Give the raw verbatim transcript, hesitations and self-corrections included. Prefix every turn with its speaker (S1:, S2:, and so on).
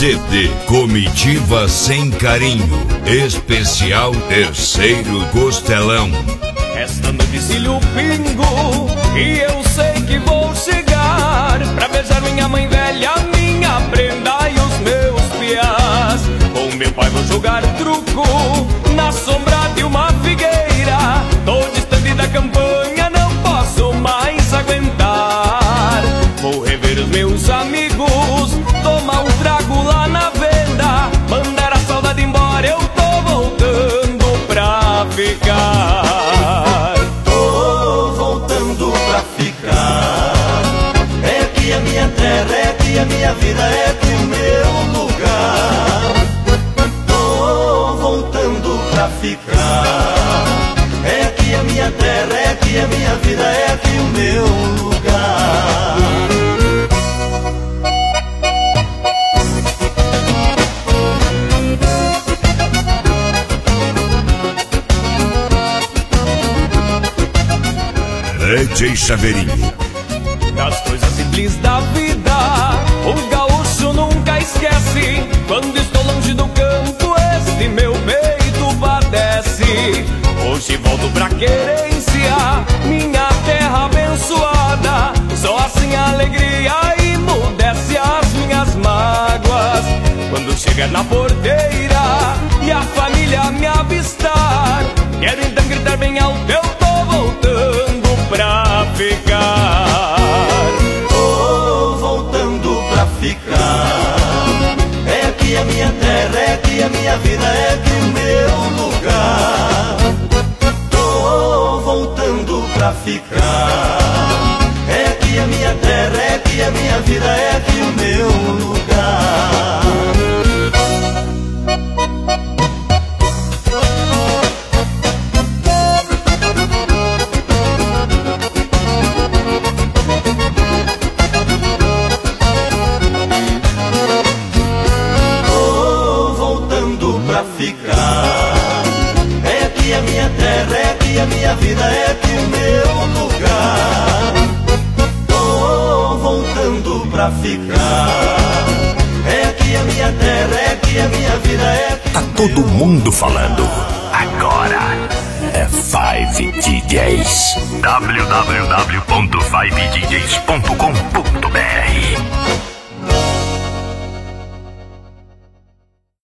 S1: C D Comitiva Sem Carinho, especial Terceiro Costelão.
S2: Esta noite cilho pingo e eu sei que vou chegar pra beijar minha mãe velha, minha prenda e os meus piás. Com meu pai vou jogar truco na sombra de uma figueira. Tô distante da campanha, não posso mais aguentar. Vou rever os meus amigos, tomar um trago lá na venda, mandar a saudade embora, eu tô voltando pra ficar.
S3: Tô voltando pra ficar. É aqui a minha terra, é aqui a minha vida, é aqui o meu lugar. Tô voltando pra ficar. É aqui a minha terra, é aqui a minha vida, é aqui o meu lugar.
S1: D J Chaveirinho.
S2: Das coisas simples da vida, o gaúcho nunca esquece. Quando estou longe do campo, este meu peito padece. Hoje volto pra querência, minha terra abençoada. Só assim a alegria emudece as minhas mágoas. Quando chegar na porteira e a família me avistar, quero então gritar bem alto, eu tô voltando pra ficar.
S3: Tô voltando pra ficar. É aqui a minha terra, é aqui a minha vida, é aqui o meu lugar. Tô voltando pra ficar. É aqui a minha terra, é aqui a minha vida, é aqui o meu lugar. Ficar. É aqui a minha terra, é aqui a minha vida, é aqui o meu lugar. Tô voltando pra ficar. É aqui a minha terra, é aqui a minha vida, é aqui.
S1: Tá todo mundo falando. Agora é Five D Js. w w w ponto five d js ponto com ponto